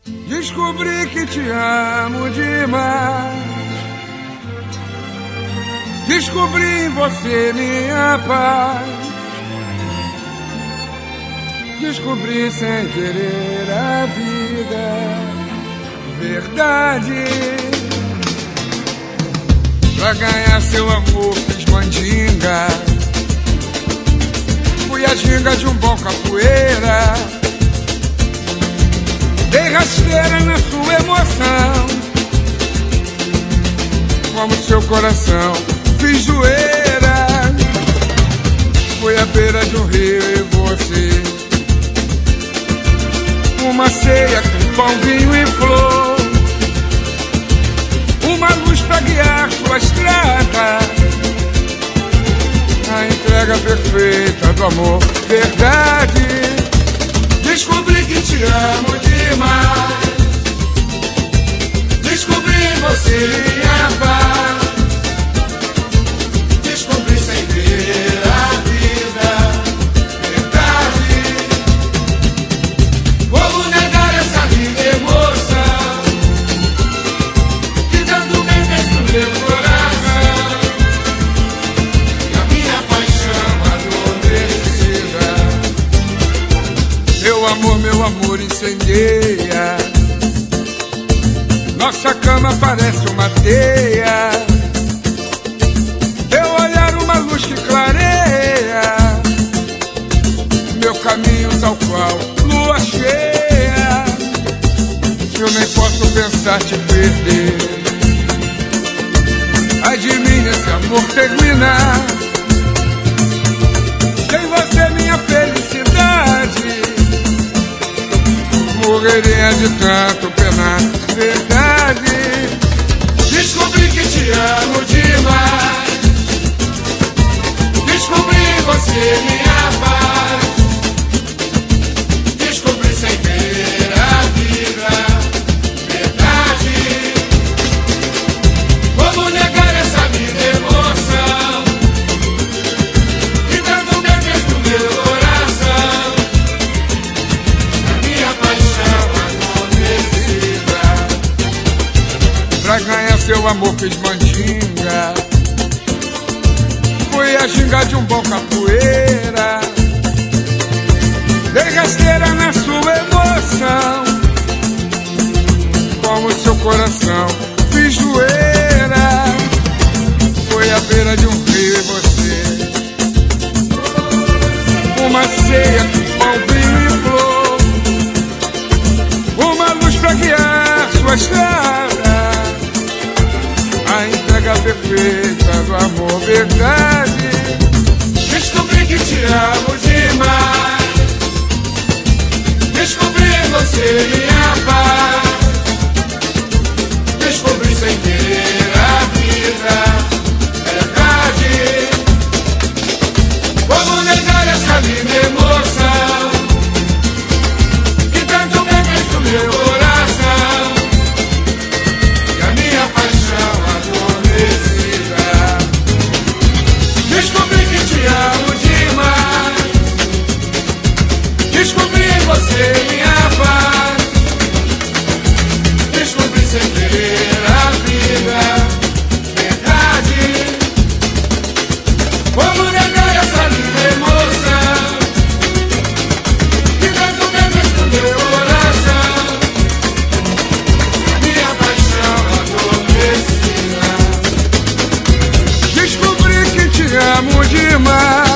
Descobri que te amo demais. Descobri em você minha paz. Descobri sem querer a vida, verdade. Pra ganhar seu amor fiz mandinga. Fui a ginga de um bom capoeira. Dei rasteira na sua emoção. Como seu coração fiz zoeira. Fui à beira de um rio e você. Uma ceia com pão, vinho e flor. Uma luz pra guiar sua estrada. A entrega perfeita do amor, verdade. Descobri que te amo demais. Descobri em você minha paz. Descobri sem ver a vida, verdade. Como negar essa linda emoção que tanto bem fez pro meu coração? E a minha paixão adormecida. Meu amor incendeia. Nossa cama parece uma teia. Teu olhar uma luz que clareia. Meu caminho tal qual lua cheia. Eu nem posso pensar te perder. Ai de mim esse amor terminar. Sem você minha felicidade. Morreria de tanto penar, verdade. Descobri que te amo demais. Descobri em você minha paz. Descobri sem ver a vida, verdade. Como negar essa linda emoção que tanto bem fez pro meu coração? Pra ganhar seu amor fiz mandinga. Fui a ginga de um bom capoeira. Dei rasteira na sua emoção. Como seu coração fiz zoeira. Foi à beira de um rio e você. Uma ceia com pão, vinho e flor. Uma luz pra guiar sua estrada. A entrega perfeita do amor, verdade. Descobri que te amo demais. Descobri em você minha paz. Descobri sem querer a vida, verdade. Como negar essa linda emoção que tanto bem fez pro meu coração? E a minha paixão adormecida. Descobri que te amo demais. Descobri em você minha paz. Descobri sem querer a vida, verdade. Como negar essa linda emoção que tanto bem fez pro meu coração? Minha paixão adormecida. Descobri que te amo demais.